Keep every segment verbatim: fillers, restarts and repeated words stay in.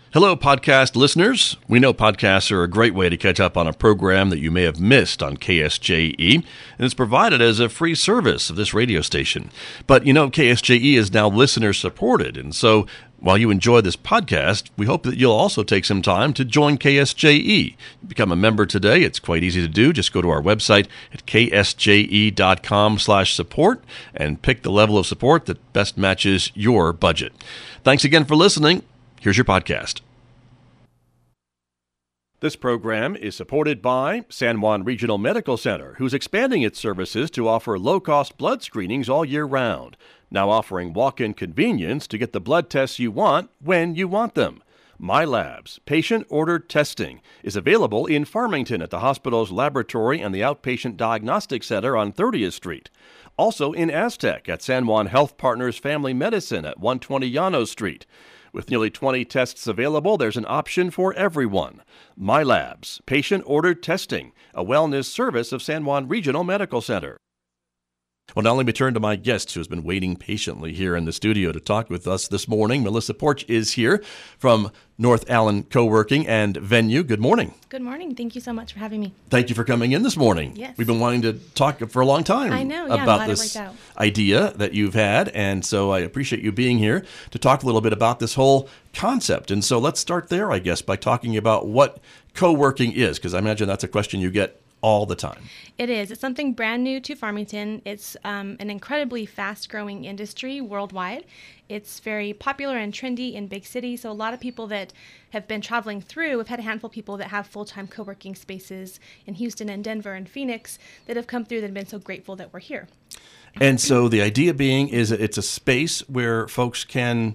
Hello, podcast listeners. We know podcasts are a great way to catch up on a program that you may have missed on K S J E, and it's provided as a free service of this radio station. But you know, K S J E is now listener-supported, and so while you enjoy this podcast, we hope that you'll also take some time to join K S J E. Become a member today. It's quite easy to do. Just go to our website at k s j e dot com slash support and pick the level of support that best matches your budget. Thanks again for listening. Here's your podcast. This program is supported by San Juan Regional Medical Center, who's expanding its services to offer low-cost blood screenings all year round, now offering walk-in convenience to get the blood tests you want when you want them. MyLabs, patient-ordered testing, is available in Farmington at the hospital's laboratory and the Outpatient Diagnostic Center on thirtieth Street. Also in Aztec at San Juan Health Partners Family Medicine at one twenty Llanos Street. With nearly twenty tests available, there's an option for everyone. MyLabs, patient-ordered testing, a wellness service of San Juan Regional Medical Center. Well, now let me turn to my guest who has been waiting patiently here in the studio to talk with us this morning. Melissa Porch is here from North Allen Co-working and Venue. Good morning. Good morning. Thank you so much for having me. Thank you for coming in this morning. Yes. We've been wanting to talk for a long time I know, yeah, about I'm glad this it worked out. idea that you've had, and so I appreciate you being here to talk a little bit about this whole concept. And so let's start there, I guess, by talking about what co-working is, because I imagine that's a question you get all the time. It is. It's something brand new to Farmington. It's um, an incredibly fast-growing industry worldwide. It's very popular and trendy in big cities. So a lot of people that have been traveling through, we've had a handful of people that have full-time co-working spaces in Houston and Denver and Phoenix that have come through that have been so grateful that we're here. And so the idea being is that it's a space where folks can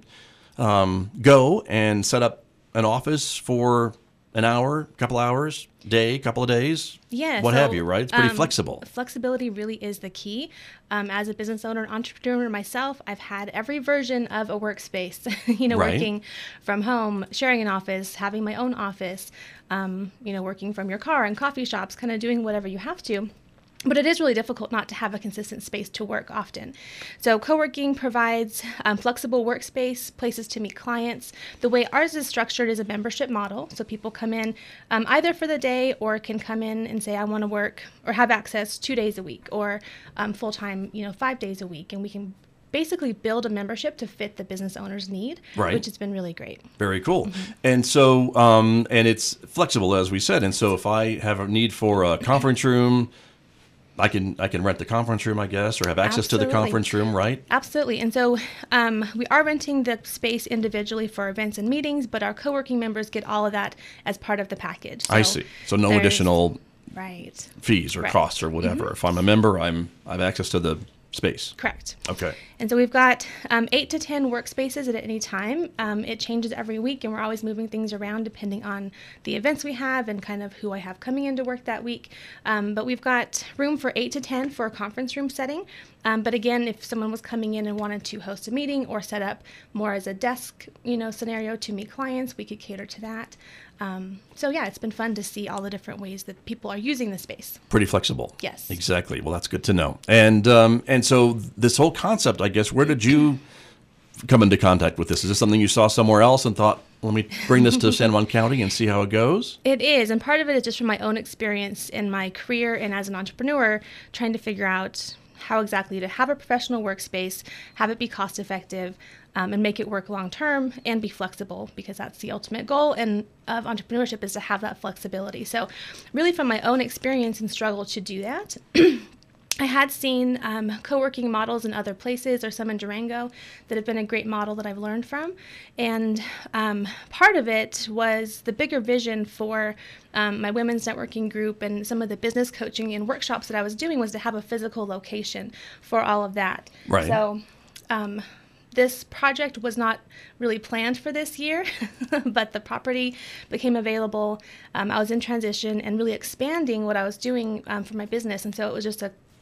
um, go and set up an office for an hour, a couple hours, day, couple of days, yeah, what so, have you, right? It's pretty um, flexible. Flexibility really is the key. Um, as a business owner and entrepreneur myself, I've had every version of a workspace, you know, Right. working from home, sharing an office, having my own office, um, you know, working from your car and coffee shops, kind of doing whatever you have to. But it is really difficult not to have a consistent space to work often. So co-working provides um, flexible workspace, places to meet clients. The way ours is structured is a membership model. So people come in um, either for the day or can come in and say, I want to work or have access two days a week or um, full-time, you know, five days a week. And we can basically build a membership to fit the business owner's need, Right. which has been really great. Very cool. Mm-hmm. And so, um, and it's flexible, as we said. And so if I have a need for a conference room, I can I can rent the conference room, I guess, or have access Absolutely. to the conference room, right? Absolutely. And so um, we are renting the space individually for events and meetings, but our co-working members get all of that as part of the package. I So see. So no there's- additional Right. fees or Right. costs or whatever. Mm-hmm. If I'm a member, I'm I have access to the space. Correct. Okay. And so we've got um, eight to ten workspaces at any time. Um, it changes every week, and we're always moving things around depending on the events we have and kind of who I have coming into work that week. Um, but we've got room for eight to ten for a conference room setting. Um, but again, if someone was coming in and wanted to host a meeting or set up more as a desk, you know, scenario to meet clients, we could cater to that. Um, so yeah, it's been fun to see all the different ways that people are using the space. Pretty flexible. Yes. Exactly. Well, that's good to know. And um, and so this whole concept, I guess, where did you come into contact with this? Is this something you saw somewhere else and thought, let me bring this to San Juan County and see how it goes? It is, and part of it is just from my own experience in my career and as an entrepreneur, trying to figure out how exactly to have a professional workspace, have it be cost effective, um, and make it work long term and be flexible, because that's the ultimate goal and of entrepreneurship is to have that flexibility. So really from my own experience and struggle to do that, I had seen um, co-working models in other places, or some in Durango, that have been a great model that I've learned from. And um, part of it was the bigger vision for um, my women's networking group and some of the business coaching and workshops that I was doing was to have a physical location for all of that. Right. So um, this project was not really planned for this year, but the property became available. Um, I was in transition and really expanding what I was doing um, for my business. And so it was just a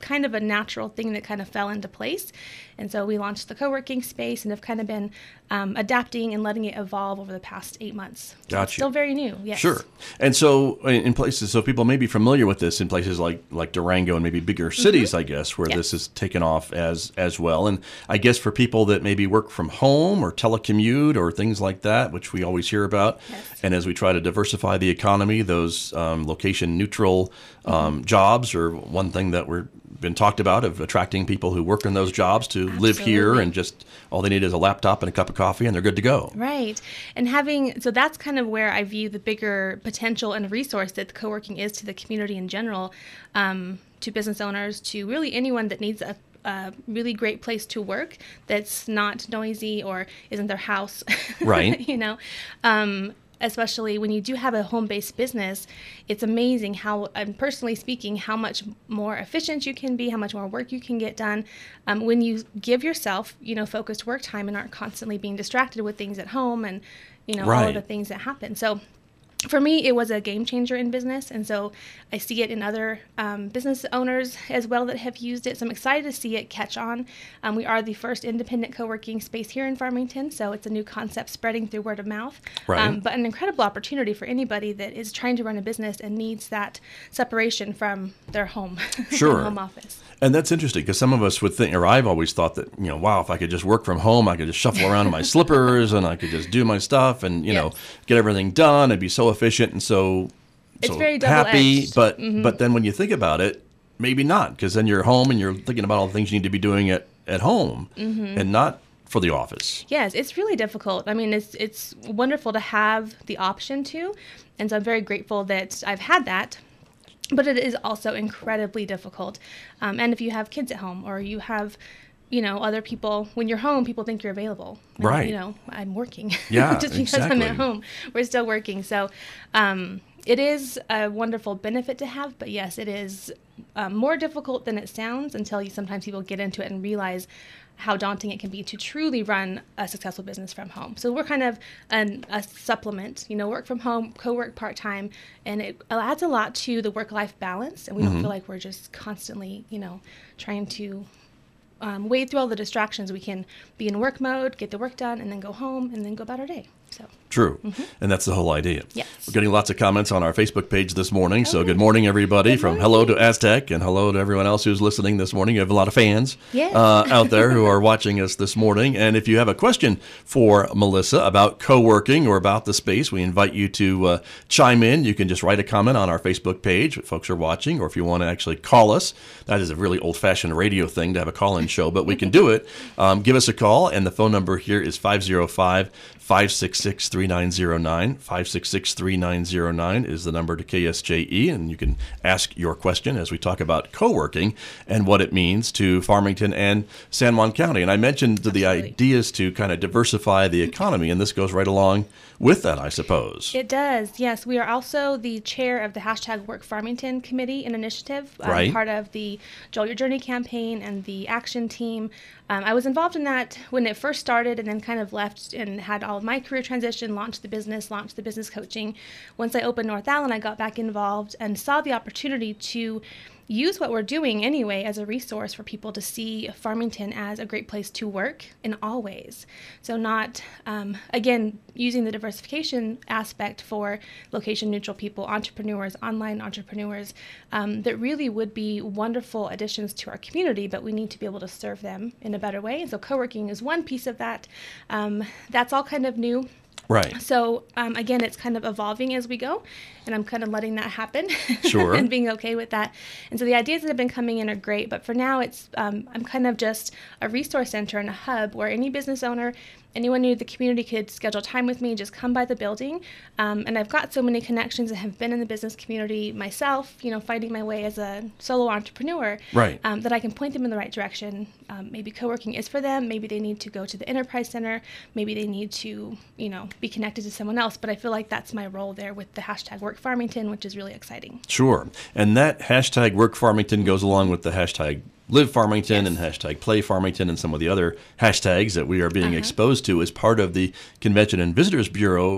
kind of a natural thing that kind of fell into place. And so we launched the co-working space and have kind of been um, adapting and letting it evolve over the past eight months. Gotcha. It's still very new, yes. Sure. And so in places, so people may be familiar with this in places like, like Durango and maybe bigger cities, mm-hmm. I guess, where yes. this is taken off as as well. And I guess for people that maybe work from home or telecommute or things like that, which we always hear about, yes. and as we try to diversify the economy, those um, location-neutral um, mm-hmm. jobs are one thing that we're been talked about, of attracting people who work in those jobs to Absolutely. live here, and just all they need is a laptop and a cup of coffee and they're good to go. Right. And having, so that's kind of where I view the bigger potential and resource that the co-working is to the community in general, um, to business owners, to really anyone that needs a a really great place to work that's not noisy or isn't their house. Right. you know, um, especially when you do have a home-based business, it's amazing how, um, personally speaking, how much more efficient you can be, how much more work you can get done um, when you give yourself, you know, focused work time and aren't constantly being distracted with things at home and, you know, right. all of the things that happen. So for me, it was a game changer in business, and so I see it in other um, business owners as well that have used it. So I'm excited to see it catch on. Um, we are the first independent co-working space here in Farmington, so it's a new concept spreading through word of mouth. Right. Um, but an incredible opportunity for anybody that is trying to run a business and needs that separation from their home, sure. home office. And that's interesting, because some of us would think, or I've always thought that, you know, wow, if I could just work from home, I could just shuffle around in my slippers and I could just do my stuff and, you yes. know, get everything done. It'd be so efficient and so, it's so very happy. But mm-hmm. but then when you think about it, maybe not, because then you're home and you're thinking about all the things you need to be doing at, at home mm-hmm. and not for the office. Yes, it's really difficult. I mean, it's it's wonderful to have the option to, and so I'm very grateful that I've had that. But it is also incredibly difficult. Um, and if you have kids at home, or you have, you know, other people, when you're home, people think you're available. And, right. You know, I'm working. Yeah, Just because exactly. I'm at home. We're still working. So um, it is a wonderful benefit to have. But yes, it is um, more difficult than it sounds until you sometimes people get into it and realize how daunting it can be to truly run a successful business from home. So we're kind of an, a supplement, you know, work from home, co-work part-time, and it adds a lot to the work-life balance, and we mm-hmm. don't feel like we're just constantly, you know, trying to um, wade through all the distractions. We can be in work mode, get the work done, and then go home, and then go about our day. So True. Mm-hmm. And that's the whole idea. Yes. We're getting lots of comments on our Facebook page this morning. Okay. So good morning, everybody. Good From morning. hello to Aztec and hello to everyone else who's listening this morning. You have a lot of fans yes. uh, out there who are watching us this morning. And if you have a question for Melissa about co-working or about the space, we invite you to uh, chime in. You can just write a comment on our Facebook page if folks are watching, or if you want to actually call us. That is a really old-fashioned radio thing to have a call-in show, but we can do it. Um, give us a call, and the phone number here is five oh five, five six six, three nine zero nine. five six six, three nine zero nine is the number to K S J E, and you can ask your question as we talk about co-working and what it means to Farmington and San Juan County. And I mentioned Absolutely. the ideas to kind of diversify the economy, and this goes right along with that, I suppose. It does, yes. We are also the chair of the hashtag Work Farmington Committee and Initiative, um, right. part of the Joel Your Journey campaign and the action team. Um, I was involved in that when it first started, and then kind of left and had all of my career transition, launched the business, launched the business coaching. Once I opened North Allen, I got back involved and saw the opportunity to use what we're doing anyway as a resource for people to see Farmington as a great place to work in all ways. So not, um, again, using the diversification aspect for location neutral people, entrepreneurs, online entrepreneurs, um, that really would be wonderful additions to our community, but we need to be able to serve them in a better way. And so co-working is one piece of that. Um, that's all kind of new. Right. So, um, again, it's kind of evolving as we go, and I'm kind of letting that happen. Sure. And being okay with that. And so the ideas that have been coming in are great, but for now, it's um, I'm kind of just a resource center and a hub where any business owner, anyone new to the community could schedule time with me, just come by the building. Um, and I've got so many connections that have been in the business community myself, you know, fighting my way as a solo entrepreneur, right. um, that I can point them in the right direction. Um, maybe co-working is for them. Maybe they need to go to the Enterprise Center. Maybe they need to, you know, be connected to someone else. But I feel like that's my role there with the hashtag Work Farmington, which is really exciting. Sure. And that hashtag Work Farmington goes along with the hashtag Live Farmington, yes. and hashtag Play Farmington, and some of the other hashtags that we are being uh-huh. exposed to as part of the Convention and Visitors Bureau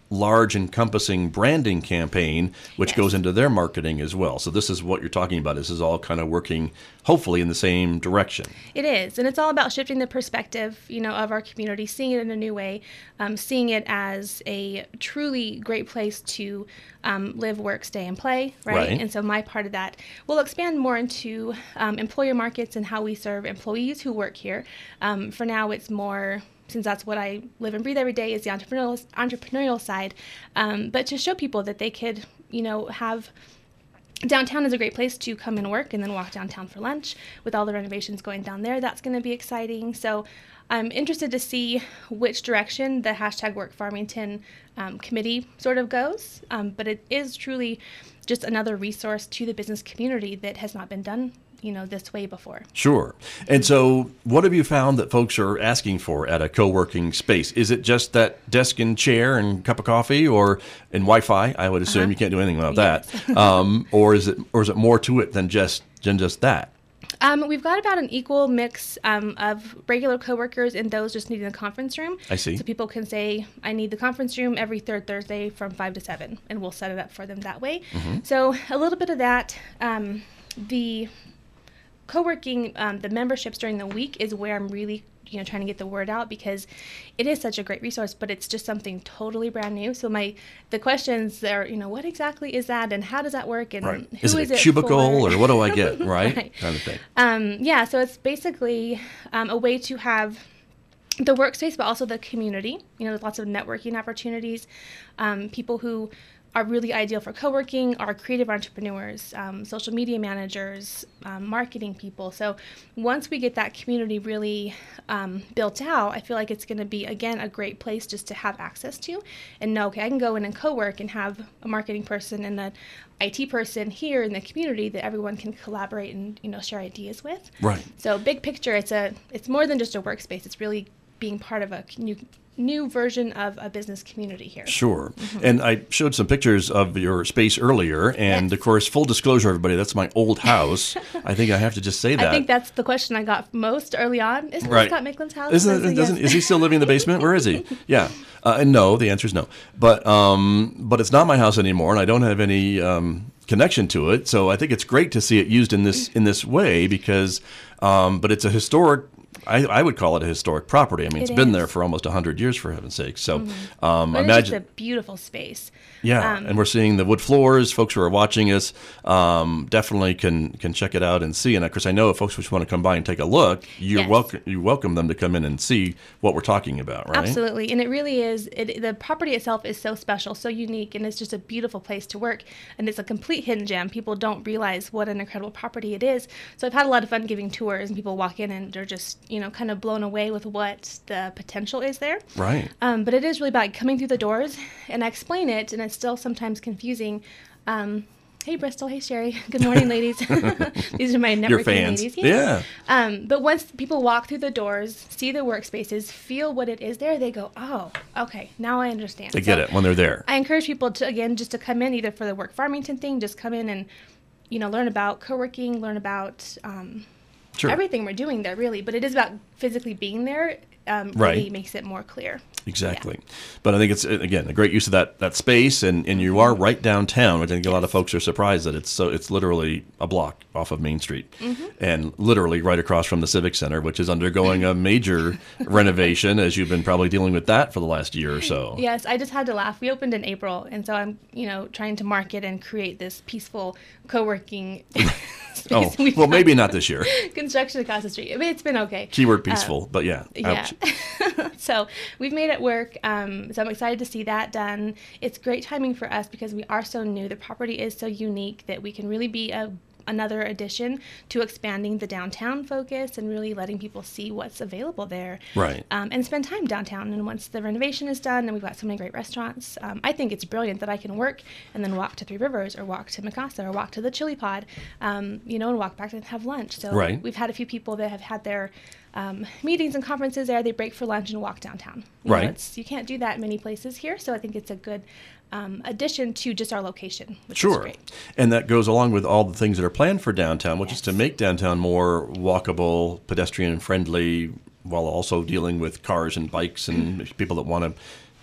large encompassing branding campaign, which Yes. goes into their marketing as well. So this is what you're talking about. This is all kind of working, hopefully, in the same direction. It is, and it's all about shifting the perspective, you know, of our community, seeing it in a new way, um, seeing it as a truly great place to um, live, work, stay, and play, right? Right. And so my part of that will expand more into um, employer markets and how we serve employees who work here. Um, for now, it's more, since that's what I live and breathe every day, is the entrepreneurial entrepreneurial side, um, but to show people that they could, you know, have. Downtown is a great place to come and work and then walk downtown for lunch with all the renovations going down there. That's going to be exciting. So I'm interested to see which direction the hashtag Work Farmington um, committee sort of goes. Um, but it is truly just another resource to the business community that has not been done, you know, this way before. Sure. And so what have you found that folks are asking for at a co-working space? Is it just that desk and chair and cup of coffee, or and Wi-Fi? I would assume Uh-huh. you can't do anything without Yes. that. Um, or is it or is it more to it than just than just that? Um, we've got about an equal mix um, of regular coworkers and those just needing a conference room. I see. So people can say, I need the conference room every third Thursday from five to seven, and we'll set it up for them that way. Mm-hmm. So a little bit of that. Um, the co-working, um, the memberships during the week is where I'm really, you know, trying to get the word out, because it is such a great resource, but it's just something totally brand new. So my, the questions are, you know, what exactly is that, and how does that work, and Right. who Is it is a it cubicle, for? or what do I get? Right? Right. Kind of thing. Um, yeah, so it's basically um, a way to have the workspace, but also the community. You know, there's lots of networking opportunities. Um, people who are really ideal for co-working are creative entrepreneurs, um, social media managers, um, marketing people. So once we get that community really um, built out, I feel like it's going to be, again, a great place just to have access to and know, okay, I can go in and co-work and have a marketing person and an I T person here in the community that everyone can collaborate and, you know, share ideas with. Right. So big picture, it's a it's more than just a workspace. It's really being part of a new new version of a business community here. Sure. And I showed some pictures of your space earlier, and Yes. of course, full disclosure, everybody, that's my old house. I think I have to just say that. I think that's the question I got most early on. Isn't Right. this Scott Micklin's house? Isn't I said, it, doesn't, yes. is he still living in the basement? Where is he? Yeah. Uh, and no, the answer is no. But um, but it's not my house anymore, and I don't have any um, connection to it. So I think it's great to see it used in this in this way, because, um, but it's a historic. I, I would call it a historic property. I mean, It it's been is. there for almost one hundred years, for heaven's sake. So um, But I it's imagine. just a beautiful space. Yeah, Um, and we're seeing the wood floors. Folks who are watching us um, definitely can can check it out and see. And of course, I know if folks just want to come by and take a look, you're Yes. welcome. You welcome them to come in and see what we're talking about, right? Absolutely, and it really is. It, the property itself is so special, so unique, and it's just a beautiful place to work. And it's a complete hidden gem. People don't realize what an incredible property it is. So I've had a lot of fun giving tours, and people walk in and they're just, you know, kind of blown away with what the potential is there. Right. Um, but it is really about coming through the doors, and I explain it, and it's still sometimes confusing. Um, hey, Bristol. Hey, Sherry. Good morning, ladies. These are my networking Your fans. ladies. Yeah. Um, but once people walk through the doors, see the workspaces, feel what it is there, they go, oh, okay, now I understand. They get So it when they're there. I encourage people to, again, just to come in either for the Work Farmington thing, just come in and, you know, learn about co-working, learn about um, Sure. everything we're doing there, really. But it is about physically being there. Um, Right. Really makes it more clear. Exactly. But I think it's, again, a great use of that, that space, and, and you are right downtown, which I think a lot of folks are surprised that it's so it's literally a block off of Main Street, Mm-hmm. and literally right across from the Civic Center, which is undergoing a major renovation, as you've been probably dealing with that for the last year or so. Yes, I just had to laugh. We opened in April, and so I'm, you know, trying to market and create this peaceful co-working space. Oh, We've well, got maybe not this year. construction across the street. I mean, it's been okay. Keyword peaceful, but yeah. Yeah. Ouch. So we've made it work. Um, so I'm excited to see that done. It's great timing for us because we are so new. The property is so unique that we can really be a another addition to expanding the downtown focus and really letting people see what's available there. Right. Um, and spend time downtown. And once the renovation is done and we've got so many great restaurants, um, I think it's brilliant that I can work and then walk to Three Rivers or walk to Mikasa or walk to the Chili Pod, um, you know, and walk back and have lunch. So Right. we've had a few people that have had their um, meetings and conferences there. They break for lunch and walk downtown. You know, Right. it's, you can't do that many places here. So I think it's a good um, addition to just our location, which is Sure. great. And that goes along with all the things that are planned for downtown, which is Yes. to make downtown more walkable, pedestrian friendly, while also dealing with cars and bikes and people that want to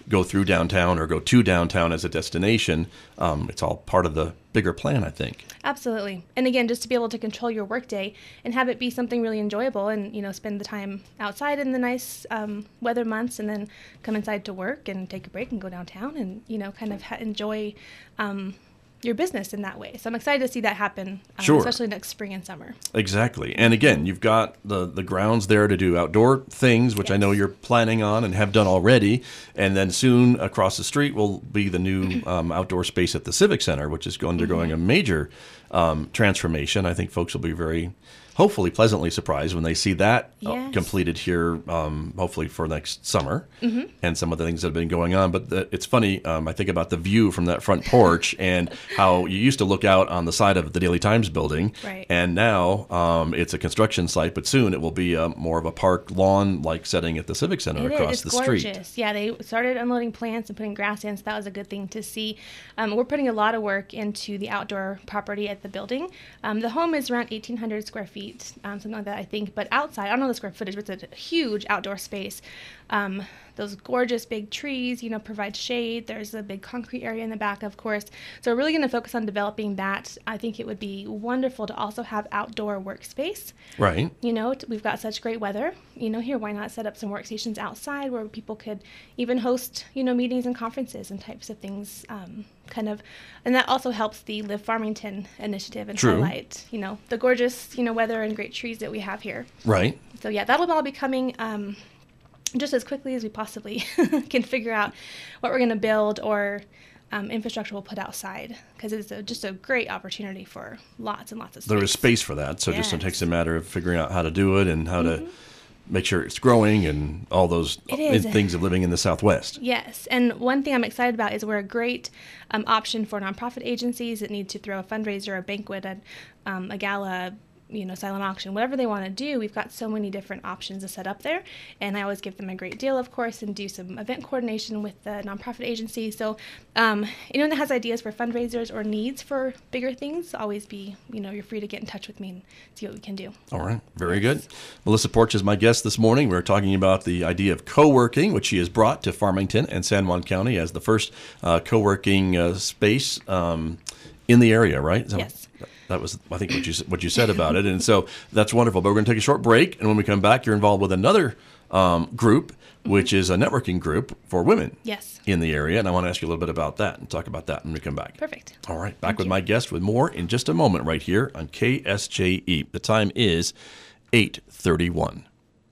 go through downtown or go to downtown as a destination. Um, it's all part of the bigger plan, I think. Absolutely. And again, just to be able to control your workday and have it be something really enjoyable and, you know, spend the time outside in the nice um, weather months and then come inside to work and take a break and go downtown and, you know, kind of ha- enjoy um, your business in that way. So I'm excited to see that happen, um, Sure. especially next spring and summer. Exactly. And again, you've got the, the grounds there to do outdoor things, which Yes. I know you're planning on and have done already. And then soon across the street will be the new um, outdoor space at the Civic Center, which is undergoing Mm-hmm. a major um, transformation. I think folks will be very, hopefully pleasantly surprised when they see that uh, Yes. completed here, um, hopefully for next summer, Mm-hmm. and some of the things that have been going on. But the, it's funny, um, I think about the view from that front porch and how you used to look out on the side of the Daily Times building. Right. And now um, it's a construction site, but soon it will be a, more of a park lawn-like setting at the Civic Center It is. across It's the gorgeous. street. Yeah, they started unloading plants and putting grass in, so that was a good thing to see. Um, we're putting a lot of work into the outdoor property at the building. Um, the home is around eighteen hundred square feet, um, something like that, I think. But outside, I don't know the square footage, but it's a huge outdoor space. Um, those gorgeous big trees, you know, provide shade. There's a big concrete area in the back, of course. So we're really going to focus on developing that. I think it would be wonderful to also have outdoor workspace. Right. You know, t- we've got such great weather, you know, here, why not set up some workstations outside where people could even host, you know, meetings and conferences and types of things, um, kind of, and that also helps the Live Farmington initiative and True. highlight, you know, the gorgeous, you know, weather and great trees that we have here. Right. So yeah, that'll all be coming um, just as quickly as we possibly can figure out what we're going to build or um, infrastructure we'll put outside, because it's a, just a great opportunity for lots and lots of space. There is space for that. So just it Yes. takes a matter of figuring out how to do it and how to make sure it's growing and all those It is. things of living in the Southwest. Yes, and one thing I'm excited about is we're a great um, option for nonprofit agencies that need to throw a fundraiser, a banquet, a, um, a gala, you know, silent auction, whatever they want to do. We've got so many different options to set up there, and I always give them a great deal, of course, and do some event coordination with the nonprofit agency. So um, anyone that has ideas for fundraisers or needs for bigger things, always be, you know, you're free to get in touch with me and see what we can do. All right. Very good. Melissa Porch is my guest this morning. We're talking about the idea of co-working, which she has brought to Farmington and San Juan County as the first uh, co-working uh, space um, in the area, right? So Yes. That was, I think, what you what you said about it. And so that's wonderful. But we're going to take a short break. And when we come back, you're involved with another um, group, which is a networking group for women Yes. in the area. And I want to ask you a little bit about that and talk about that when we come back. Perfect. All right. Back with my guest with more in just a moment right here on K S J E. The time is eight thirty-one.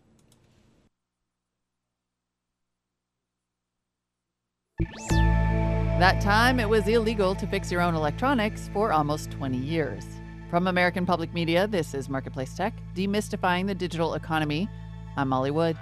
That time, it was illegal to fix your own electronics for almost twenty years. From American Public Media, this is Marketplace Tech, demystifying the digital economy. I'm Molly Wood.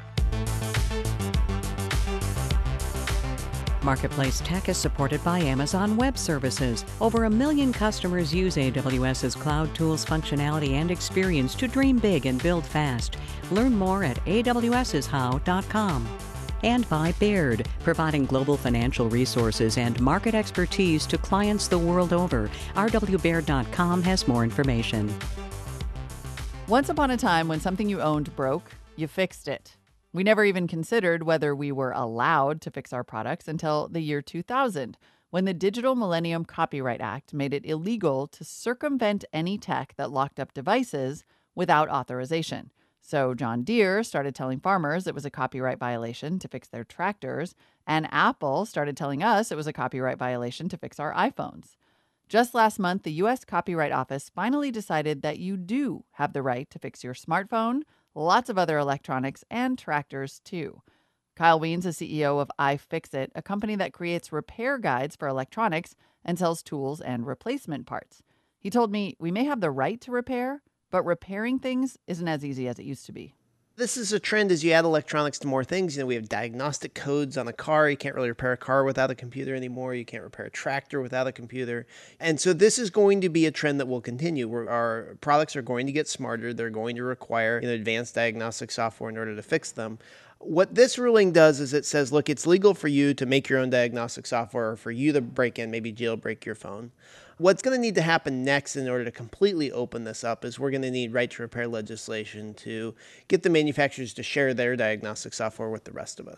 Marketplace Tech is supported by Amazon Web Services. Over a million customers use AWS's cloud tools, functionality, and experience to dream big and build fast. Learn more at A W S is how dot com. And by Baird, providing global financial resources and market expertise to clients the world over. R W Baird dot com has more information. Once upon a time, when something you owned broke, you fixed it. We never even considered whether we were allowed to fix our products until the year two thousand, when the Digital Millennium Copyright Act made it illegal to circumvent any tech that locked up devices without authorization. So John Deere started telling farmers it was a copyright violation to fix their tractors, and Apple started telling us it was a copyright violation to fix our iPhones. Just last month, the U S Copyright Office finally decided that you do have the right to fix your smartphone, lots of other electronics, and tractors too. Kyle Wiens is C E O of iFixit, a company that creates repair guides for electronics and sells tools and replacement parts. He told me we may have the right to repair, but repairing things isn't as easy as it used to be. This is a trend as you add electronics to more things. You know, we have diagnostic codes on a car. You can't really repair a car without a computer anymore. You can't repair a tractor without a computer. And so this is going to be a trend that will continue, where our products are going to get smarter. They're going to require, you know, advanced diagnostic software in order to fix them. What this ruling does is it says, look, it's legal for you to make your own diagnostic software or for you to break in, maybe jailbreak your phone. What's going to need to happen next in order to completely open this up is we're going to need right to repair legislation to get the manufacturers to share their diagnostic software with the rest of us.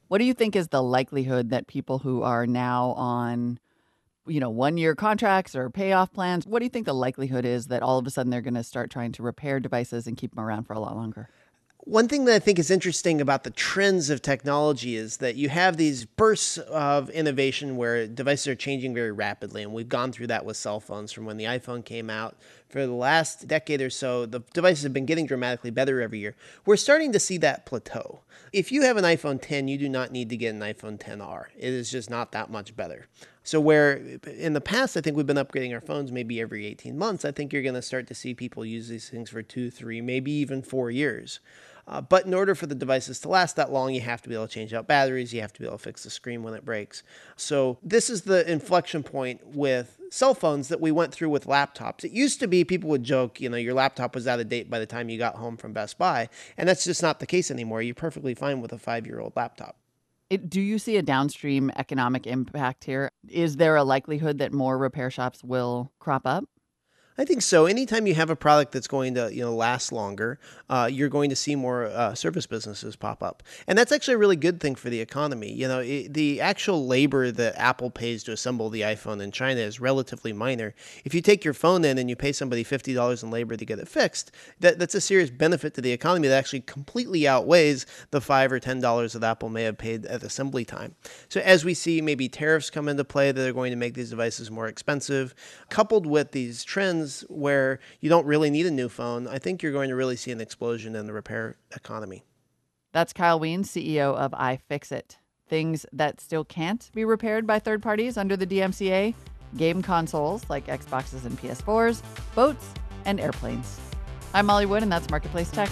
What do you think is the likelihood that people who are now on, you know, one-year contracts or payoff plans, what do you think the likelihood is that all of a sudden they're going to start trying to repair devices and keep them around for a lot longer? One thing that I think is interesting about the trends of technology is that you have these bursts of innovation where devices are changing very rapidly. And we've gone through that with cell phones from when the iPhone came out. For the last decade or so, the devices have been getting dramatically better every year. We're starting to see that plateau. If you have an iPhone ten, you do not need to get an iPhone X R. It is just not that much better. So where in the past, I think we've been upgrading our phones maybe every eighteen months, I think you're going to start to see people use these things for two, three, maybe even four years. Uh, but in order for the devices to last that long, you have to be able to change out batteries. You have to be able to fix the screen when it breaks. So this is the inflection point with cell phones that we went through with laptops. It used to be people would joke, you know, your laptop was out of date by the time you got home from Best Buy. And that's just not the case anymore. You're perfectly fine with a five-year-old laptop. It, do you see a downstream economic impact here? Is there a likelihood that more repair shops will crop up? I think so. Anytime you have a product that's going to, you know, last longer, uh, you're going to see more uh, service businesses pop up. And that's actually a really good thing for the economy. You know, it, the actual labor that Apple pays to assemble the iPhone in China is relatively minor. If you take your phone in and you pay somebody fifty dollars in labor to get it fixed, that, that's a serious benefit to the economy that actually completely outweighs the five or ten dollars that Apple may have paid at assembly time. So as we see maybe tariffs come into play that are going to make these devices more expensive, coupled with these trends where you don't really need a new phone, I think you're going to really see an explosion in the repair economy. That's Kyle Wiens, C E O of iFixit. Things that still can't be repaired by third parties under the D M C A: game consoles like Xboxes and P S fours, boats, and airplanes. I'm Molly Wood, and that's Marketplace Tech.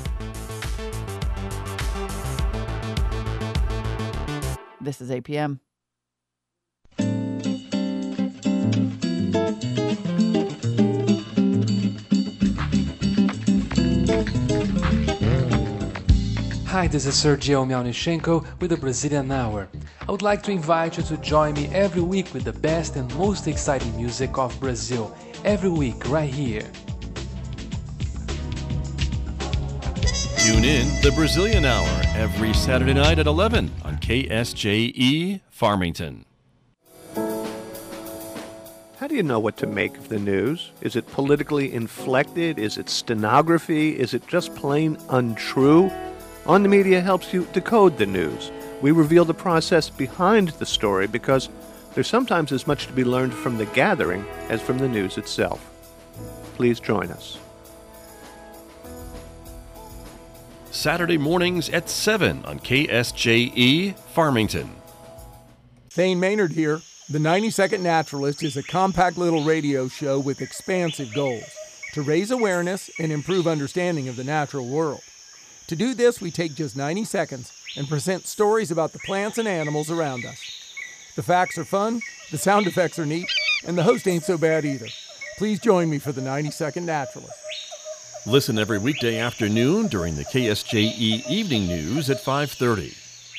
This is A P M. Hi, this is Sergio Mialnichenko with the Brazilian Hour. I would like to invite you to join me every week with the best and most exciting music of Brazil. Every week, right here. Tune in the Brazilian Hour every Saturday night at eleven on K S J E Farmington. How do you know what to make of the news? Is it politically inflected? Is it stenography? Is it just plain untrue? On the Media helps you decode the news. We reveal the process behind the story because there's sometimes as much to be learned from the gathering as from the news itself. Please join us. Saturday mornings at seven on K S J E Farmington. Thane Maynard here. The ninety second Naturalist is a compact little radio show with expansive goals to raise awareness and improve understanding of the natural world. To do this, we take just ninety seconds and present stories about the plants and animals around us. The facts are fun, the sound effects are neat, and the host ain't so bad either. Please join me for the ninety second Naturalist. Listen every weekday afternoon during the K S J E Evening News at five thirty.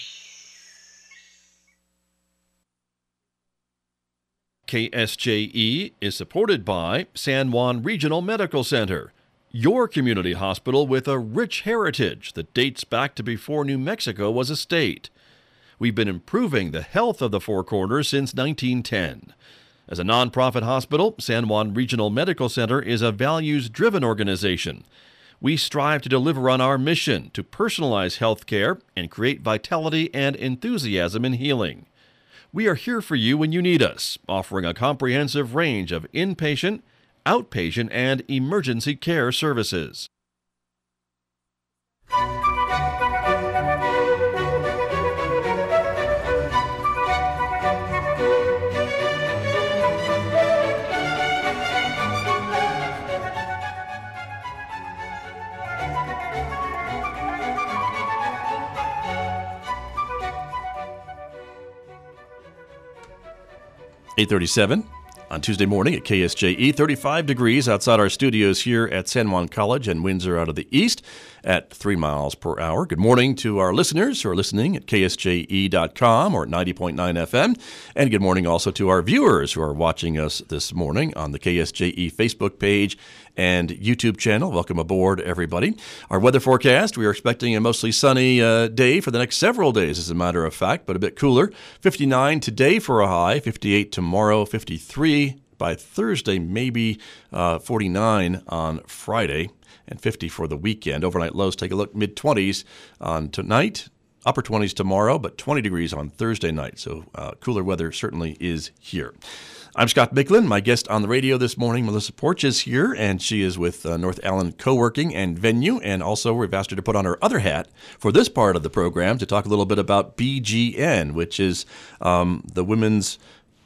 K S J E is supported by San Juan Regional Medical Center, your community hospital with a rich heritage that dates back to before New Mexico was a state. We've been improving the health of the Four Corners since nineteen ten. As a nonprofit hospital, San Juan Regional Medical Center is a values-driven organization. We strive to deliver on our mission to personalize health care and create vitality and enthusiasm in healing. We are here for you when you need us, offering a comprehensive range of inpatient, outpatient, and emergency care services. eight thirty-seven on Tuesday morning at K S J E. thirty-five degrees outside our studios here at San Juan College and Windsor out of the east. at three miles per hour. Good morning to our listeners who are listening at K S J E dot com or ninety point nine F M. And good morning also to our viewers who are watching us this morning on the K S J E Facebook page and YouTube channel. Welcome aboard, everybody. Our weather forecast, we are expecting a mostly sunny uh, day for the next several days, as a matter of fact, but a bit cooler. fifty-nine today for a high, fifty-eight tomorrow, fifty-three by Thursday, maybe uh, forty-nine on Friday, and fifty for the weekend. Overnight lows, take a look, mid-twenties on tonight, upper twenties tomorrow, but twenty degrees on Thursday night. So uh, cooler weather certainly is here. I'm Scott Bicklin. My guest on the radio this morning, Melissa Porch, is here, and she is with uh, North Allen Co-working and Venue, and also we've asked her to put on her other hat for this part of the program to talk a little bit about B G N, which is um, the women's,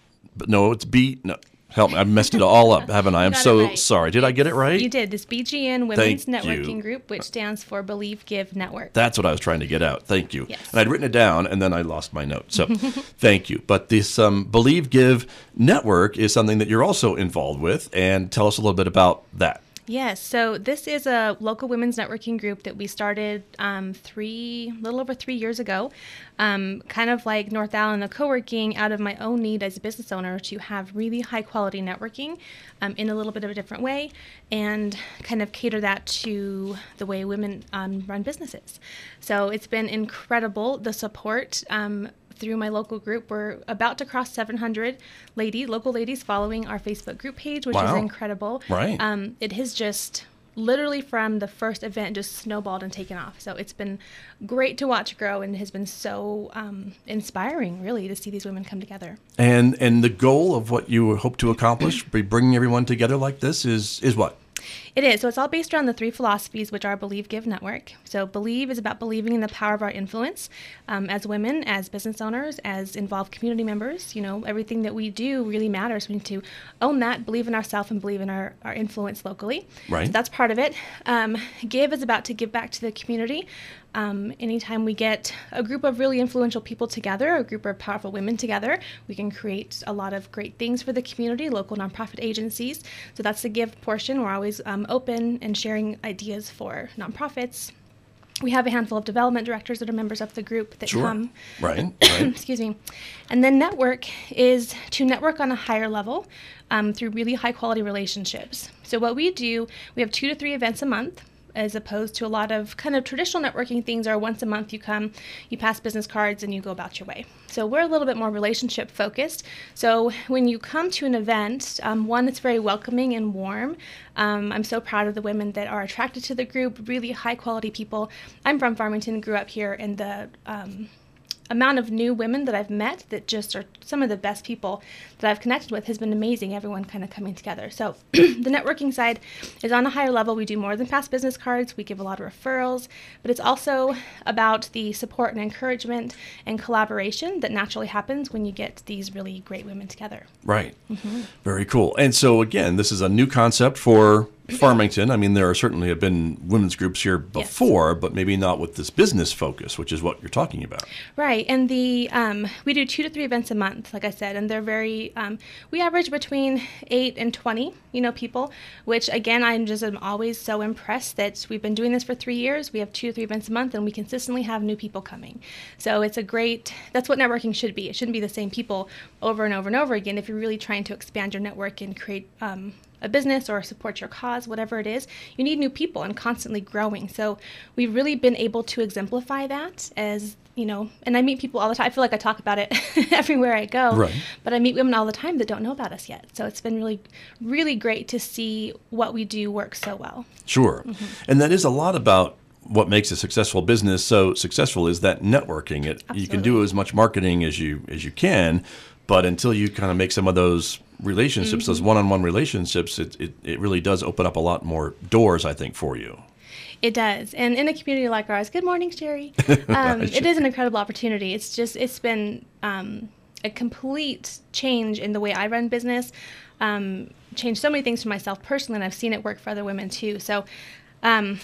no, it's B, no. Help me, I've messed it all up, haven't I? I'm so right. sorry. Did I get it right? You did. This B G N Women's Thank Networking you. Group, which stands for Believe Give Network. That's what I was trying to get out. Thank you. Yes. And I'd written it down, and then I lost my note. So thank you. But this um, Believe Give Network is something that you're also involved with, and tell us a little bit about that. Yes, so this is a local women's networking group that we started um, three, a little over three years ago, um, kind of like North Allen, the co-working, out of my own need as a business owner to have really high quality networking um, in a little bit of a different way, and kind of cater that to the way women um, run businesses. So it's been incredible, the support um, through my local group. We're about to cross seven hundred lady, local ladies following our Facebook group page, which Wow. is incredible. Right. Um, it has just literally from the first event just snowballed and taken off. So it's been great to watch grow, and has been so um, inspiring, really, to see these women come together. And and the goal of what you hope to accomplish by bringing everyone together like this is is what? It is. So it's all based around the three philosophies, which are Believe, Give, Network. So Believe is about believing in the power of our influence um, as women, as business owners, as involved community members. You know, everything that we do really matters. We need to own that, believe in ourselves, and believe in our, our influence locally. Right. So that's part of it. Um, give is about to give back to the community. Um, anytime we get a group of really influential people together, a group of powerful women together, we can create a lot of great things for the community, local nonprofit agencies. So that's the give portion. We're always um, open and sharing ideas for nonprofits. We have a handful of development directors that are members of the group that Sure. come. Right, right. Excuse me. And then network is to network on a higher level um, through really high quality relationships. So what we do, we have two to three events a month, as opposed to a lot of kind of traditional networking things are once a month you come, you pass business cards, and you go about your way. So we're a little bit more relationship focused. So when you come to an event, um, one, it's very welcoming and warm. Um, I'm so proud of the women that are attracted to the group, really high quality people. I'm from Farmington, grew up here, and the um, amount of new women that I've met that just are some of the best people that I've connected with has been amazing, everyone kind of coming together. So the networking side is on a higher level. We do more than pass business cards. We give a lot of referrals, but it's also about the support and encouragement and collaboration that naturally happens when you get these really great women together. Right. Mm-hmm. Very cool. And so, again, this is a new concept for Farmington. I mean, there are certainly have been women's groups here before, yes. but maybe not with this business focus, which is what you're talking about. Right. And the um, we do two to three events a month, like I said, and they're very, um, we average between eight and twenty, you know, people, which, again, I'm just I'm always so impressed that we've been doing this for three years. We have two to three events a month, and we consistently have new people coming. So it's a great, that's what networking should be. It shouldn't be the same people over and over and over again if you're really trying to expand your network and create um, a business or support your cause, whatever it is. You need new people and constantly growing. So we've really been able to exemplify that as, you know, and I meet people all the time. I feel like I talk about it everywhere I go, right. but I meet women all the time that don't know about us yet. So it's been really, really great to see what we do work so well. Sure. Mm-hmm. And that is a lot about what makes a successful business so successful is that networking. It Absolutely. You can do as much marketing as you as you can, but until you kind of make some of those relationships, mm-hmm. those one-on-one relationships, it, it, it really does open up a lot more doors, I think, for you. It does. And in a community like ours, good morning, Sherry. Um, it is an incredible opportunity. It's just, it's been um, a complete change in the way I run business, um, changed so many things for myself personally, and I've seen it work for other women too. So, um,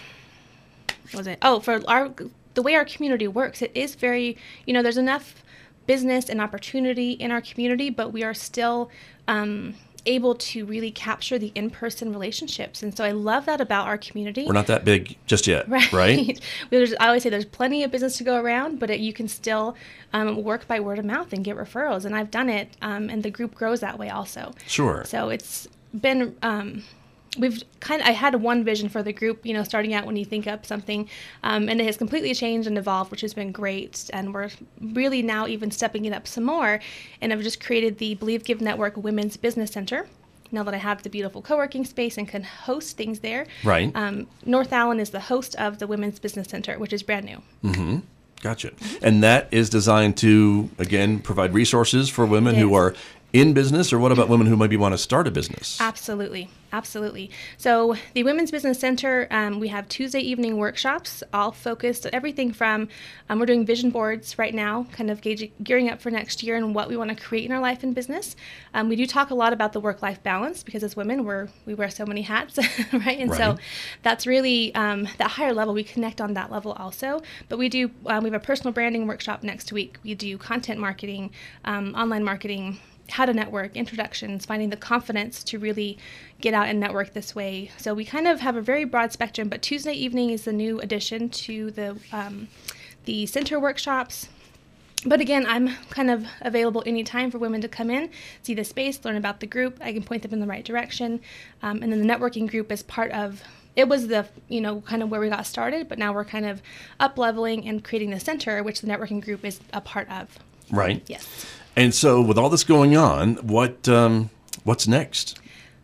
what was it? Oh, for our, the way our community works, it is very, you know, there's enough business and opportunity in our community, but we are still um, able to really capture the in-person relationships. And so I love that about our community. We're not that big just yet, right? right? There's, I always say there's plenty of business to go around, but it, you can still um, work by word of mouth and get referrals. And I've done it, um, and the group grows that way also. Sure. So it's been... Um, We've kind of, I had one vision for the group, you know, starting out when you think up something, um, and it has completely changed and evolved, which has been great. And we're really now even stepping it up some more. And I've just created the Believe Give Network Women's Business Center. Now that I have the beautiful co-working space and can host things there. Right. Um, North Allen is the host of the Women's Business Center, which is brand new. Mm-hmm. Gotcha. Mm-hmm. And that is designed to, again, provide resources for women who are in business, or what about women who maybe want to start a business? Absolutely. Absolutely. So the Women's Business Center, um, we have Tuesday evening workshops, all focused on everything from, um, we're doing vision boards right now, kind of gauging, gearing up for next year and what we want to create in our life and business. Um, we do talk a lot about the work-life balance, because as women, we're, we wear so many hats, right? And right. so that's really, um, that higher level, we connect on that level also. But we do, um, we have a personal branding workshop next week. We do content marketing, um, online marketing, how to network, introductions, finding the confidence to really get out and network this way. So we kind of have a very broad spectrum, but Tuesday evening is the new addition to the um, the center workshops. But again, I'm kind of available anytime for women to come in, see the space, learn about the group. I can point them in the right direction. Um, and then the networking group is part of, it was the, you know, kind of where we got started, but now we're kind of up leveling and creating the center, which the networking group is a part of. Right. Yes. And so with all this going on, what um, what's next?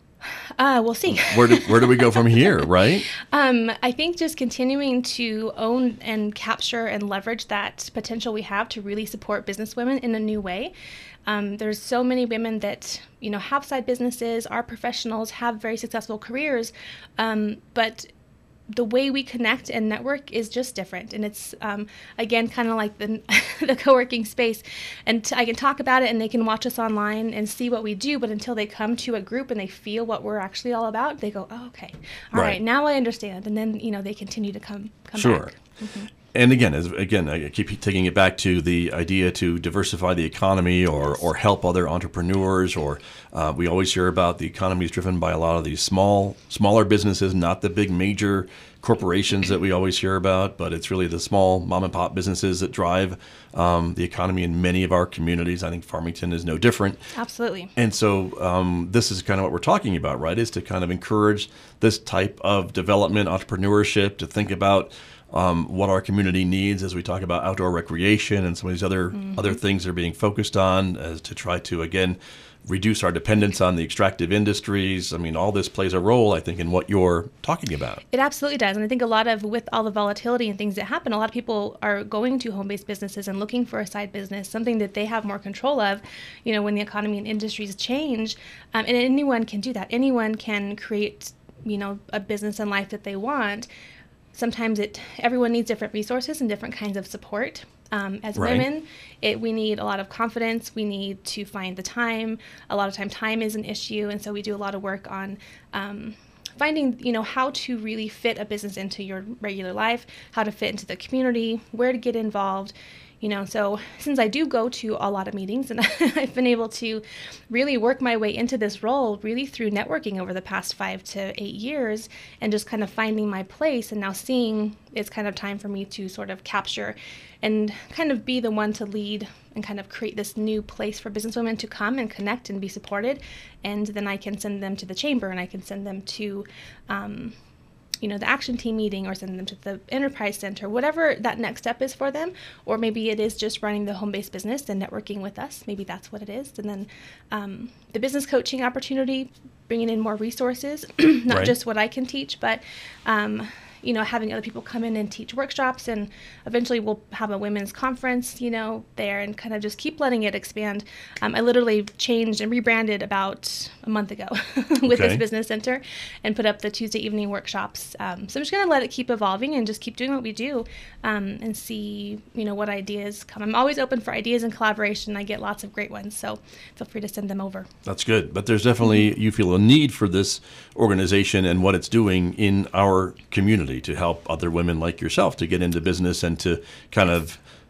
Uh, we'll see. Where do, where do we go from here, right? Um, I think just continuing to own and capture and leverage that potential we have to really support businesswomen in a new way. Um, there's so many women that, you know, have side businesses, are professionals, have very successful careers, um, but the way we connect and network is just different. And it's, um, again, kind of like the the co-working space. And t- I can talk about it and they can watch us online and see what we do. But until they come to a group and they feel what we're actually all about, they go, oh, okay. All right. right, now I understand. And then, you know, they continue to come, come sure. back. Mm-hmm. And again, as, again, I keep taking it back to the idea to diversify the economy or, yes. or help other entrepreneurs. Or uh, we always hear about the economy is driven by a lot of these small, smaller businesses, not the big major corporations that we always hear about, but it's really the small mom and pop businesses that drive um, the economy in many of our communities. I think Farmington is no different. Absolutely. And so um, this is kind of what we're talking about, right? Is to kind of encourage this type of development, entrepreneurship, to think about Um, what our community needs as we talk about outdoor recreation and some of these other mm-hmm. other things that are being focused on, as to try to, again, reduce our dependence on the extractive industries. I mean, all this plays a role, I think, in what you're talking about. It absolutely does. And I think a lot of, with all the volatility and things that happen, a lot of people are going to home-based businesses and looking for a side business, something that they have more control of, you know, when the economy and industries change. Um, and anyone can do that. Anyone can create, you know, a business and life that they want. Sometimes it everyone needs different resources and different kinds of support. Um, as right. women, it, we need a lot of confidence. We need to find the time. A lot of time, time is an issue, and so we do a lot of work on um, finding, you know, how to really fit a business into your regular life, how to fit into the community, where to get involved. You know, so since I do go to a lot of meetings, and I've been able to really work my way into this role really through networking over the past five to eight years and just kind of finding my place, and now seeing it's kind of time for me to sort of capture and kind of be the one to lead and kind of create this new place for businesswomen to come and connect and be supported. And then I can send them to the chamber, and I can send them to um, you know, the action team meeting, or send them to the enterprise center, whatever that next step is for them. Or maybe it is just running the home-based business and networking with us. Maybe that's what it is. And then um, the business coaching opportunity, bringing in more resources, not right. just what I can teach, but um, you know, having other people come in and teach workshops, and eventually we'll have a women's conference, you know, there, and kind of just keep letting it expand. Um, I literally changed and rebranded about a month ago with okay. this business center, and put up the Tuesday evening workshops. Um, so I'm just going to let it keep evolving and just keep doing what we do, um, and see, you know, what ideas come. I'm always open for ideas and collaboration. I get lots of great ones, so feel free to send them over. That's good. But there's definitely, mm-hmm. you feel a need for this organization and what it's doing in our community to help other women like yourself to get into business and to kind of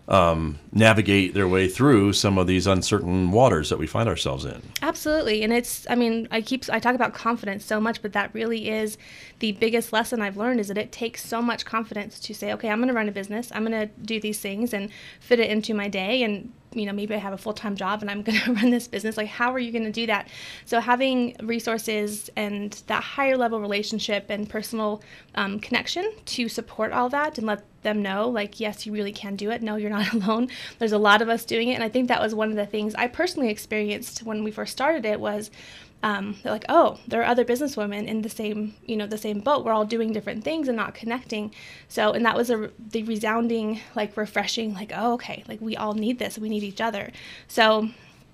um, navigate their way through some of these uncertain waters that we find ourselves in. Absolutely. And it's, I mean, I keep, I talk about confidence so much, but that really is the biggest lesson I've learned, is that it takes so much confidence to say, okay, I'm going to run a business. I'm going to do these things and fit it into my day. And, you know, maybe I have a full-time job and I'm going to run this business. Like, how are you going to do that? So having resources and that higher level relationship and personal um, connection to support all that and let them know, like, yes, you really can do it. No, you're not alone. There's a lot of us doing it. And I think that was one of the things I personally experienced when we first started it was, um, they're like, oh, there are other businesswomen in the same, you know, the same boat. We're all doing different things and not connecting. So, and that was a, the resounding, like, refreshing, like, oh, okay, like, we all need this. We need each other. So,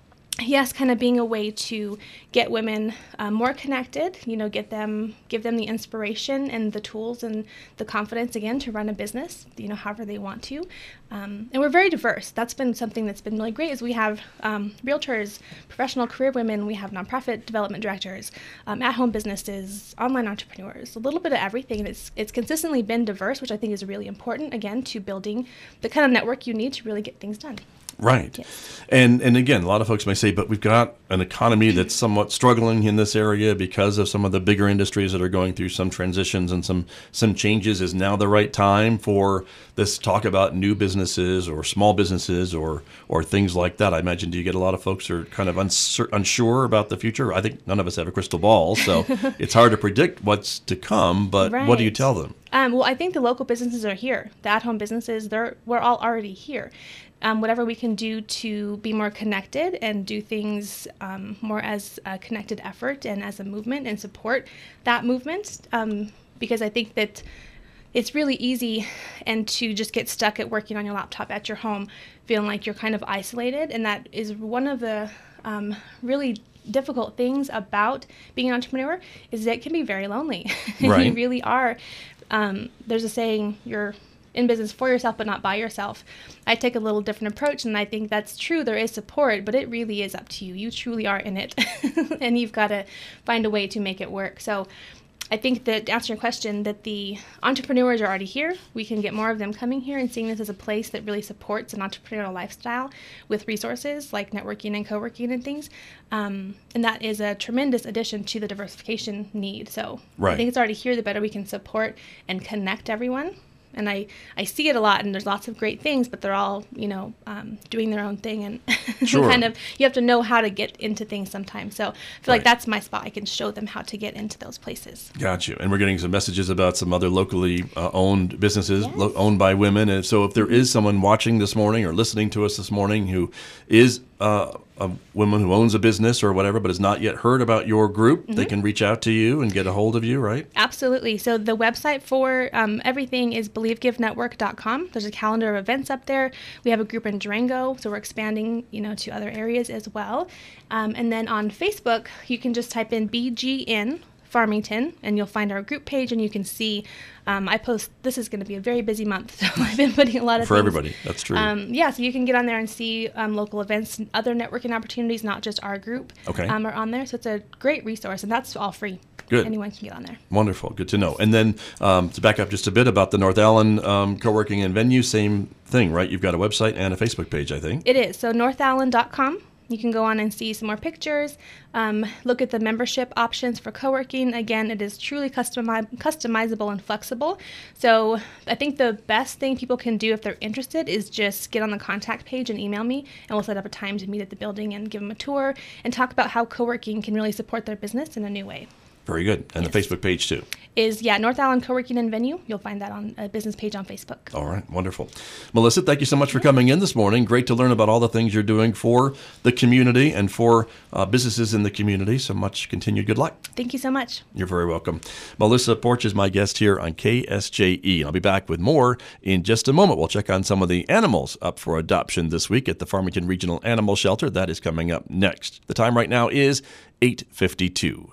yes, kind of being a way to get women uh, more connected, you know, get them, give them the inspiration and the tools and the confidence, again, to run a business, you know, however they want to. Um, and we're very diverse. That's been something that's been really great, is we have um, realtors, professional career women, we have nonprofit development directors, um, at-home businesses, online entrepreneurs, a little bit of everything. And it's, it's consistently been diverse, which I think is really important, again, to building the kind of network you need to really get things done. Right. Yes. And and again, a lot of folks may say, but we've got an economy that's somewhat struggling in this area because of some of the bigger industries that are going through some transitions and some some changes. Is now the right time for this talk about new businesses or small businesses or or things like that? I imagine, do you get a lot of folks who are kind of unsure, unsure about the future? I think none of us have a crystal ball, so it's hard to predict what's to come, but right. What do you tell them? Um, well, I think the local businesses are here. The at-home businesses, they're we're all already here. Um, whatever we can do to be more connected and do things um, more as a connected effort and as a movement and support that movement, um, because I think that it's really easy and to just get stuck at working on your laptop at your home, feeling like you're kind of isolated. And that is one of the um, really difficult things about being an entrepreneur, is that it can be very lonely. Right. You really are. Um, there's a saying, you're in business for yourself, but not by yourself. I take a little different approach, and I think that's true. There is support, but it really is up to you. You truly are in it, and you've got to find a way to make it work. So I think that, to answer your question, that the entrepreneurs are already here. We can get more of them coming here and seeing this as a place that really supports an entrepreneurial lifestyle with resources like networking and co-working and things. Um, and that is a tremendous addition to the diversification need. So right. I think it's already here. The better we can support and connect everyone. And I, I see it a lot, and there's lots of great things, but they're all, you know, um, doing their own thing. And sure. kind of, you have to know how to get into things sometimes. So I feel right. like that's my spot. I can show them how to get into those places. Got you. And we're getting some messages about some other locally uh, owned businesses yes. lo- owned by women. And so if there is someone watching this morning or listening to us this morning who is uh, a woman who owns a business or whatever, but has not yet heard about your group, mm-hmm. they can reach out to you and get a hold of you, right? Absolutely. So the website for um, everything is believe give network dot com. There's a calendar of events up there. We have a group in Durango, so we're expanding, you know, to other areas as well. Um, and then on Facebook, you can just type in B G N Farmington, and you'll find our group page, and you can see um, I post. This is going to be a very busy month, so I've been putting a lot of for things. everybody. That's true. Um, yeah, so you can get on there and see um, local events and other networking opportunities, not just our group. Okay. Um, are on there, so it's a great resource, and that's all free. Good. Anyone can get on there. Wonderful. Good to know. And then um, to back up just a bit about the North Allen um, co-working and venue, same thing, right? You've got a website and a Facebook page, I think. It is. So north allen dot com. You can go on and see some more pictures, um, look at the membership options for co-working. Again, it is truly customi- customizable and flexible. So I think the best thing people can do if they're interested is just get on the contact page and email me, and we'll set up a time to meet at the building and give them a tour and talk about how co-working can really support their business in a new way. Very good. And yes. The Facebook page, too. Is, yeah, North Allen Co-working and Venue. You'll find that on a business page on Facebook. All right. Wonderful. Melissa, thank you so much for coming in this morning. Great to learn about all the things you're doing for the community and for uh, businesses in the community. So much continued good luck. Thank you so much. You're very welcome. Melissa Porch is my guest here on K S J E. I'll be back with more in just a moment. We'll check on some of the animals up for adoption this week at the Farmington Regional Animal Shelter. That is coming up next. The time right now is eight fifty-two.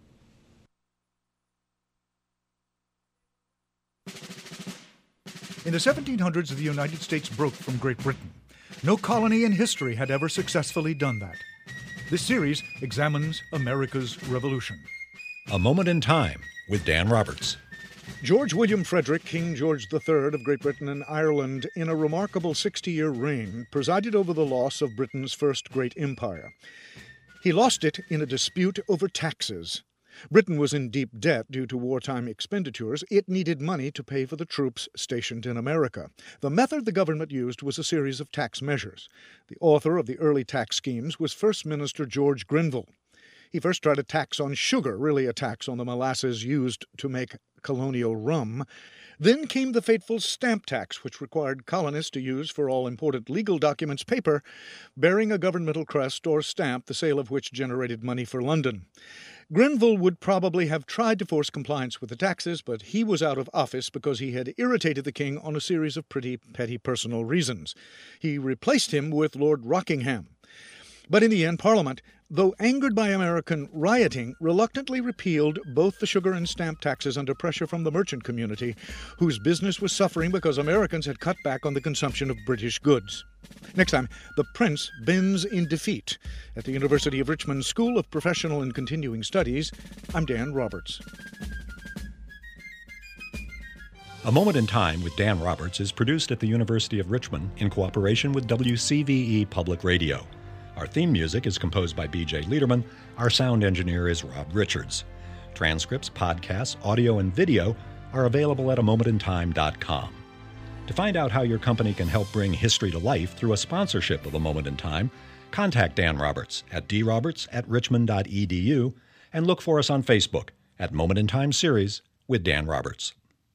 In the seventeen hundreds, the United States broke from Great Britain. No colony in history had ever successfully done that. This series examines America's Revolution. A Moment in Time with Dan Roberts. George William Frederick, King George the Third of Great Britain and Ireland, in a remarkable sixty-year reign, presided over the loss of Britain's first great empire. He lost it in a dispute over taxes. Britain was in deep debt due to wartime expenditures. It needed money to pay for the troops stationed in America. The method the government used was a series of tax measures. The author of the early tax schemes was First Minister George Grenville. He first tried a tax on sugar, really a tax on the molasses used to make colonial rum. Then came the fateful stamp tax, which required colonists to use for all important legal documents paper bearing a governmental crest or stamp, the sale of which generated money for London. Grenville would probably have tried to force compliance with the taxes, but he was out of office because he had irritated the king on a series of pretty petty personal reasons. He replaced him with Lord Rockingham. But in the end, Parliament, though angered by American rioting, reluctantly repealed both the sugar and stamp taxes under pressure from the merchant community, whose business was suffering because Americans had cut back on the consumption of British goods. Next time, the prince bends in defeat. At the University of Richmond School of Professional and Continuing Studies, I'm Dan Roberts. A Moment in Time with Dan Roberts is produced at the University of Richmond in cooperation with W C V E Public Radio. Our theme music is composed by B J Liederman. Our sound engineer is Rob Richards. Transcripts, podcasts, audio, and video are available at a moment in time dot com. To find out how your company can help bring history to life through a sponsorship of A Moment in Time, contact Dan Roberts at d roberts at richmond dot e d u and look for us on Facebook at Moment in Time Series with Dan Roberts.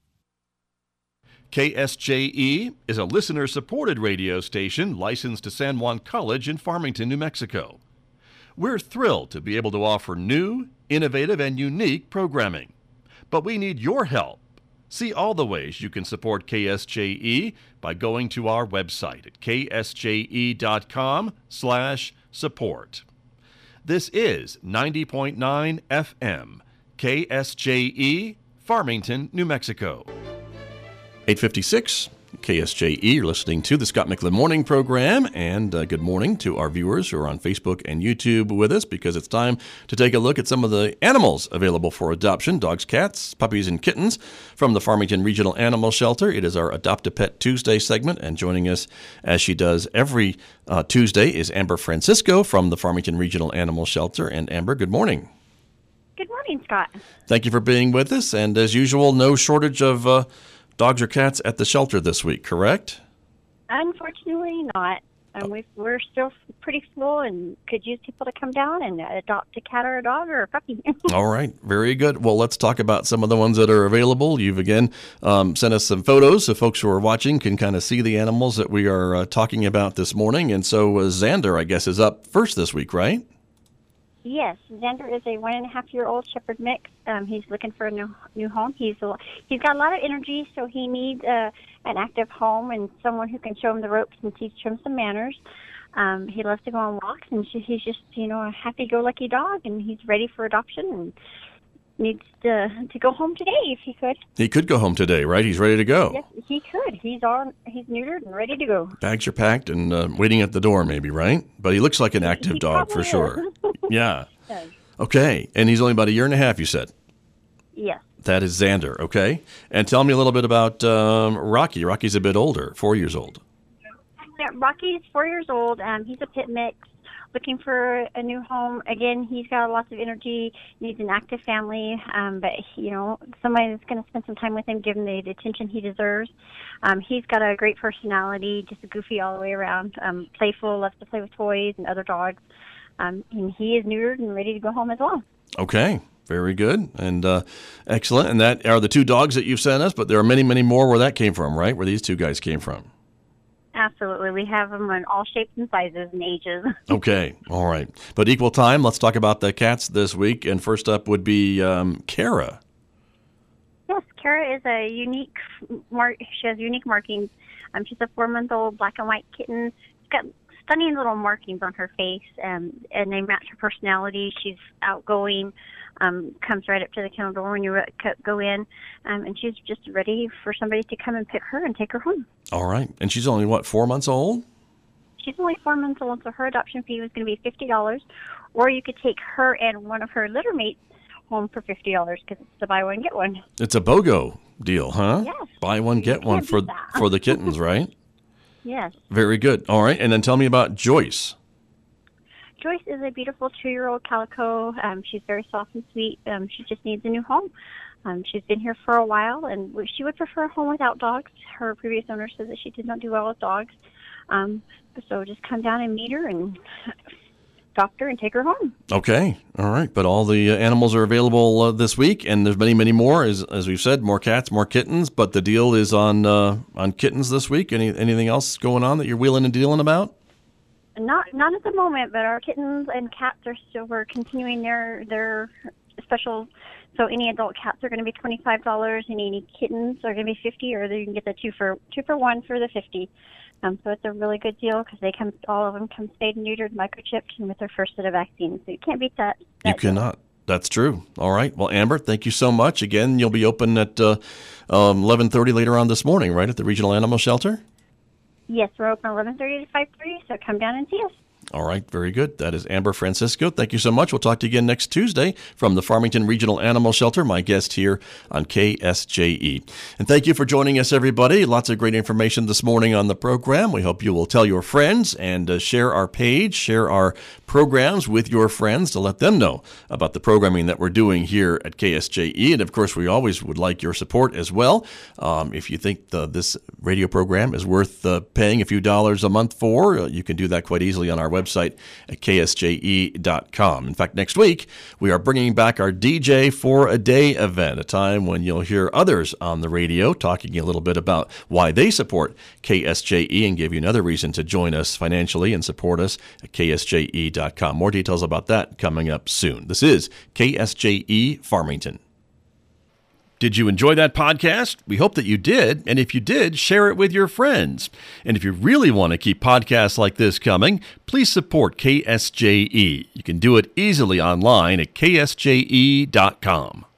K S J E is a listener-supported radio station licensed to San Juan College in Farmington, New Mexico. We're thrilled to be able to offer new, innovative, and unique programming. But we need your help. See all the ways you can support K S J E by going to our website at k s j e dot com slash support. This is ninety point nine F M, K S J E, Farmington, New Mexico. eight fifty-six, K S J E. You're listening to the Scott McLean Morning Program, and uh, good morning to our viewers who are on Facebook and YouTube with us, because it's time to take a look at some of the animals available for adoption, dogs, cats, puppies, and kittens from the Farmington Regional Animal Shelter. It is our Adopt a Pet Tuesday segment, and joining us, as she does every uh, Tuesday, is Amber Francisco from the Farmington Regional Animal Shelter. And Amber, good morning. Good morning, Scott. Thank you for being with us, and as usual, no shortage of uh, dogs or cats at the shelter this week, correct? Unfortunately not. Um, we've, we're still pretty full and could use people to come down and adopt a cat or a dog or a puppy. All right. Very good. Well, let's talk about some of the ones that are available. You've, again, um, sent us some photos so folks who are watching can kind of see the animals that we are uh, talking about this morning. And so uh, Xander, I guess, is up first this week, right? Yes, Xander is a one and a half year old shepherd mix. Um, he's looking for a new new home. He's a, he's got a lot of energy, so he needs uh, an active home and someone who can show him the ropes and teach him some manners. Um, he loves to go on walks, and he's just you know a happy-go-lucky dog, and he's ready for adoption and needs to to go home today if he could. He could go home today, right? He's ready to go. Yes, he could. He's on. He's neutered and ready to go. Bags are packed and uh, waiting at the door, maybe, right? But he looks like an active he dog for is. sure. Yeah. Okay. And he's only about a year and a half, you said? Yes. That is Xander. Okay. And tell me a little bit about um, Rocky. Rocky's a bit older, four years old. Yeah, Rocky's four years old. Um, he's a pit mix, looking for a new home. Again, he's got lots of energy, needs an active family, um, but, you know, somebody that's going to spend some time with him, give him the attention he deserves. Um, he's got a great personality, just a goofy all the way around, um, playful, loves to play with toys and other dogs. Um, and he is neutered and ready to go home as well. Okay. Very good. And uh, excellent. And that are the two dogs that you've sent us, but there are many, many more where that came from, right? Where these two guys came from. Absolutely. We have them in all shapes and sizes and ages. Okay. All right. But equal time, let's talk about the cats this week. And first up would be um, Kara. Yes, Kara is a unique, mar- she has unique markings. Um, she's a four-month-old black and white kitten. She's got stunning little markings on her face, um, and they match her personality. She's outgoing, um, comes right up to the kennel door when you re- go in, um, and she's just ready for somebody to come and pick her and take her home. All right. And she's only, what, four months old? She's only four months old, so her adoption fee was going to be fifty dollars, or you could take her and one of her litter mates home for fifty dollars because it's the buy one, get one. It's a BOGO deal, huh? Yes. Buy one, get You one can't for beat that. for the kittens, right? Yes. Very good. All right, and then tell me about Joyce. Joyce is a beautiful two-year-old calico. Um, she's very soft and sweet. Um, she just needs a new home. Um, she's been here for a while, and she would prefer a home without dogs. Her previous owner said that she did not do well with dogs. Um, so just come down and meet her and adopt her and take her home. Okay, all right. But all the uh, animals are available uh, this week, and there's many, many more. As as we've said, more cats, more kittens. But the deal is on uh, on kittens this week. Any anything else going on that you're wheeling and dealing about? Not not at the moment, but our kittens and cats are still, we're continuing their their special. So any adult cats are going to be twenty-five dollars, and any kittens are going to be fifty dollars, or you can get the two for two for one for the fifty dollars. Um, so it's a really good deal because they come, all of them come spayed and neutered, microchipped, and with their first set of vaccines. So you can't beat that. that You cannot. That's true. All right. Well, Amber, thank you so much. Again, you'll be open at uh, um, eleven thirty later on this morning, right, at the Regional Animal Shelter? Yes, we're open eleven thirty to five thirty, so come down and see us. All right, very good. That is Amber Francisco. Thank you so much. We'll talk to you again next Tuesday from the Farmington Regional Animal Shelter, my guest here on K S J E. And thank you for joining us, everybody. Lots of great information this morning on the program. We hope you will tell your friends and uh, share our page, share our programs with your friends to let them know about the programming that we're doing here at K S J E. And, of course, we always would like your support as well. Um, if you think the, this radio program is worth uh, paying a few dollars a month for, uh, you can do that quite easily on our website at K S J E dot com. In fact, next week, we are bringing back our D J for a Day event, a time when you'll hear others on the radio talking a little bit about why they support K S J E and give you another reason to join us financially and support us at K S J E dot com. More details about that coming up soon. This is K S J E Farmington. Did you enjoy that podcast? We hope that you did. And if you did, share it with your friends. And if you really want to keep podcasts like this coming, please support K S J E. You can do it easily online at K S J E dot com.